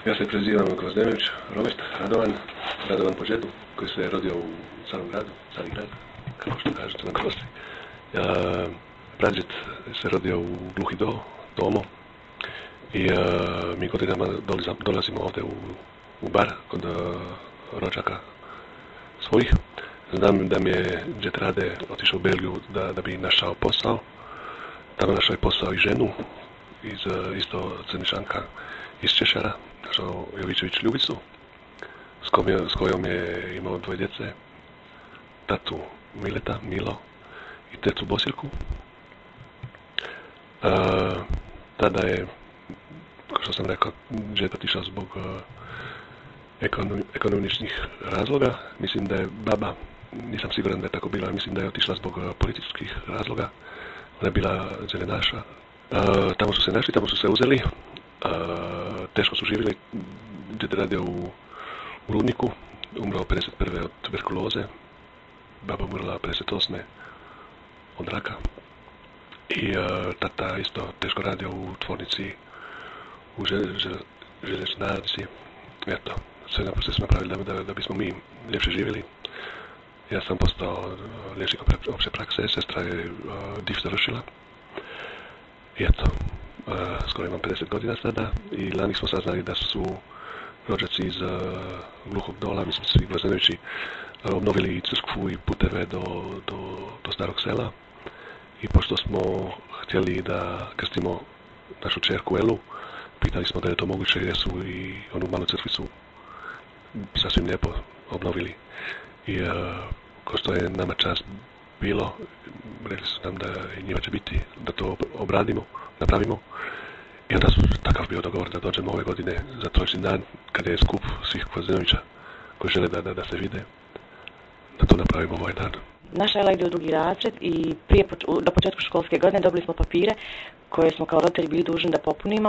Ja se prezivam Gvozdenović, Robert Radovan po džetu, koji se je rodio u Starom gradu, Stari grad, kako što kažete na Kosti. Prađet se rodio u Gluhi domo i mi godinama dolazimo ovdje u bar kod rođaka svojih. Znam da mi je džet Rade otišao u Belgiju da bi našao posao. Tamo našao je posao i ženu iz isto Crnišanka iz Češara, našao Jovičević Ljubicu, s kojom je imao 2 djece, tatu Mileta, Milo i tetu Bosirku. Tada je, kao što sam rekao, džet otišao zbog ekonomičnih razloga. Mislim da je baba, nisam siguran da je tako bila, mislim da je otišla zbog političkih razloga. Ona je bila zelenaša. Tamo su se našli, tamo su se uzeli. Teško su živjeli. Djed radio u rudniku, umrao 51. od tuberkuloze. Baba umrla 58. od raka. I tata isto teško radio u tvornici, u željeznici. Eto, sve su napravili da bismo mi ljepše živjeli. Ja sam postao liječnik opće prakse, sestra je DIF završila. I eto, skoro imam 50 godina sada i lani smo saznali da su rođaci iz Gluhog dola, mislim svi Gvozdenovići, obnovili i crkvu i puteve do Starog sela. I pošto smo htjeli da krstimo našu čerku Elu, pitali smo da je to moguće jer su i onu malu crkvicu sasvim lijepo obnovili. I ko što je nama čast bilo, rekli su nam da i njima će biti, da to obradimo, napravimo. I onda su takav bio dogovor da dođemo ove godine za Trojični dan, kada je skup svih Gvozdenovića koji žele da se vide, da to napravimo ovaj dan. Naša Ela ide u 2. razred i do početka školske godine dobili smo papire koje smo kao roditelji bili dužni da popunimo,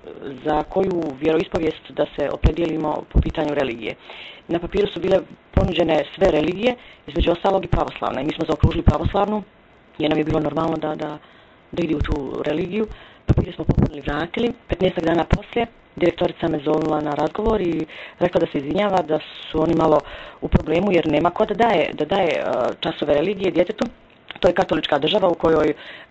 za koju vjeroispovijest da se opredijelimo po pitanju religije. Na papiru su bile ponuđene sve religije, između ostalog i pravoslavna. I mi smo zaokružili pravoslavnu, jer nam je bilo normalno da ide u tu religiju. Papire smo popunili, vratili. 15 dana poslije direktorica me zovnula na razgovor i rekla da se izvinjava, da su oni malo u problemu jer nema ko da daje časove religije djetetu. To je katolička država u kojoj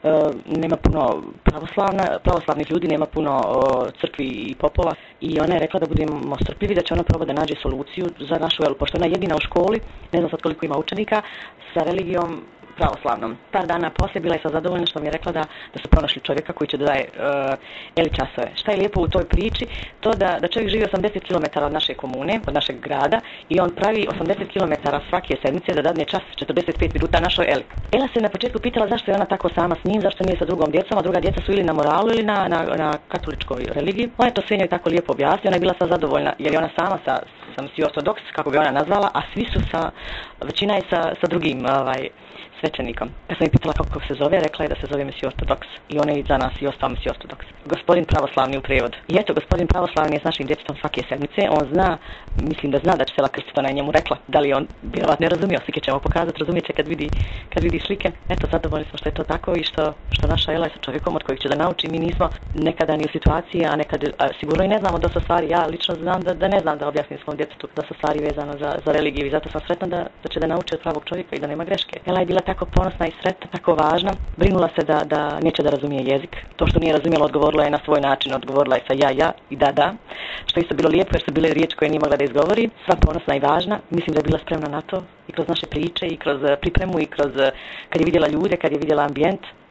nema puno pravoslavnih ljudi, nema puno crkvi i popova. I ona je rekla da budemo strpljivi, da će ona probati da nađe soluciju za našu Elu, pošto ona je jedina u školi, ne znam sad koliko ima učenika, sa religijom pravoslavnom. Par dana poslije bila je sad zadovoljna što mi je rekla da su pronašli čovjeka koji će da daje Eli časove. Šta je lijepo u toj priči? To da čovjek živi 80 km od naše komune, od našeg grada i on pravi 80 km svake sedmice da dadne čas 45 minuta našoj Eli. Ela se na početku pitala zašto je ona tako sama s njim, zašto nije sa drugom djecom, a druga djeca su ili na moralu ili na katoličkoj religiji. Ona je to sve njoj tako lijepo objasnila, ona je bila sad zadovoljna jer je ona sama sam si ortodoks, kako bi ona nazvala, a svi su većina je sa drugim svećenikom. Ja sam je pitala kako se zove, rekla je da se zove Mesij Ortodoks i on je za nas i ostao Mesij Ortodoks. Gospodin pravoslavni u prijevod. I eto, gospodin pravoslavni je s našim djetetom svake sedmice, on zna, mislim da zna da će se Ela krstiti, ona je njemu rekla. Da li on vjerovatno ne razumio, slike ćemo pokazati, razumije će kad vidi slike. Eto, zadovoljni smo što je to tako i što naša Ela je sa čovjekom od kojeg će da nauči. Mi nismo nekada ni u situaciji, a nekad sigurno i ne znamo dosta stvari. Ja lično znam da ne znam da objasnim svom djetetu da su stvari vezano za religiju i zato sam sretna da će da nauči od pravog čovjeka i da nema greške. Ela je bila tako ponosna i sretna, tako važna. Brinula se da neće da razumije jezik. To što nije razumjela, odgovorila je na svoj način, odgovorila je sa ja i da. Što isto bilo lijepo jer su bile riječi koje nije mogla da izgovori. Sva ponosna i važna. Mislim da je bila spremna na to i kroz naše priče i kroz pripremu i kroz kad je vidjela ljude, kad je vidjela ambijent.